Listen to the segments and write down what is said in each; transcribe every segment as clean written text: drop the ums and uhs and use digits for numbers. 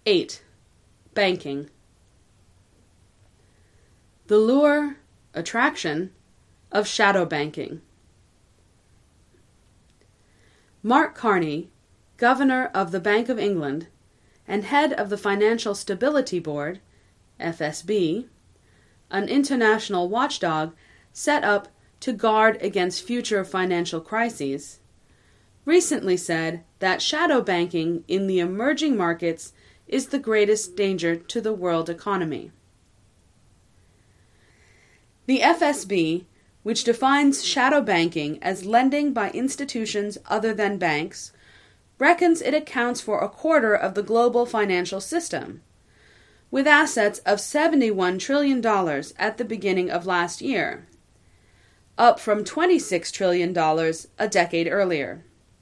8. Banking. The lure, attraction, of shadow banking. Mark Carney, Governor of the Bank of England and head of the Financial Stability Board, FSB, an international watchdog set up to guard against future financial crises, recently said that shadow banking in the emerging markets is the greatest danger to the world economy. The FSB, which defines shadow banking as lending by institutions other than banks, reckons it accounts for a quarter of the global financial system, with assets of $71 trillion at the beginning of last year, up from $26 trillion a decade earlier.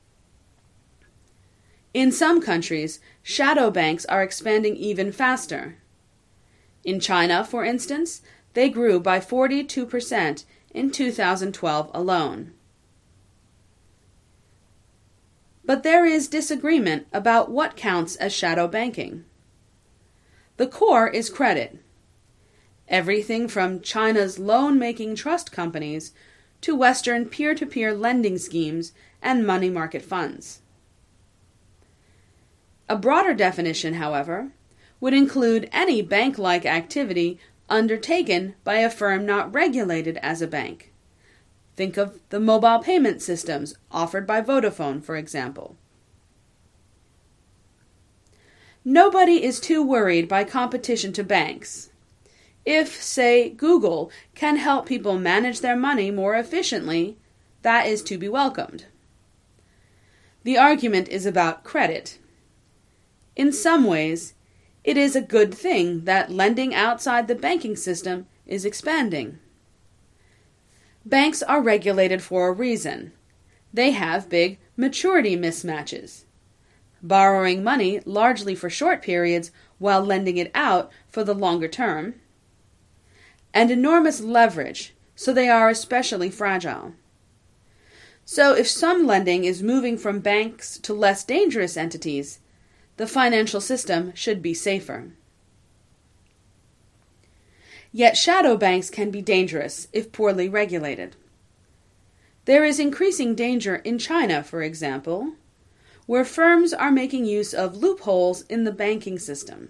In some countries, shadow banks are expanding even faster. In China, for instance, they grew by 42% in 2012 alone. But there is disagreement about what counts as shadow banking. The core is credit. Everything from China's loan-making trust companies to Western peer-to-peer lending schemes and money market funds. A broader definition, however, would include any bank-like activity undertaken by a firm not regulated as a bank. Think of the mobile payment systems offered by Vodafone, for example. Nobody is too worried by competition to banks. If, say, Google can help people manage their money more efficiently, that is to be welcomed. The argument is about credit. In some ways, it is a good thing that lending outside the banking system is expanding. Banks are regulated for a reason. They have big maturity mismatches, borrowing money largely for short periods while lending it out for the longer term, and enormous leverage, so they are especially fragile. So if some lending is moving from banks to less dangerous entities, the financial system should be safer. Yet shadow banks can be dangerous if poorly regulated. There is increasing danger in China, for example, where firms are making use of loopholes in the banking system.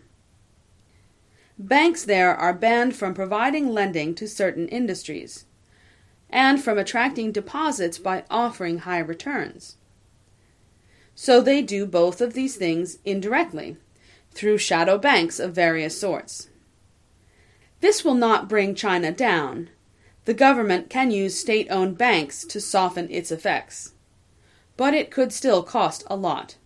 Banks there are banned from providing lending to certain industries, and from attracting deposits by offering high returns. So they do both of these things indirectly, through shadow banks of various sorts. This will not bring China down. The government can use state-owned banks to soften its effects. But it could still cost a lot.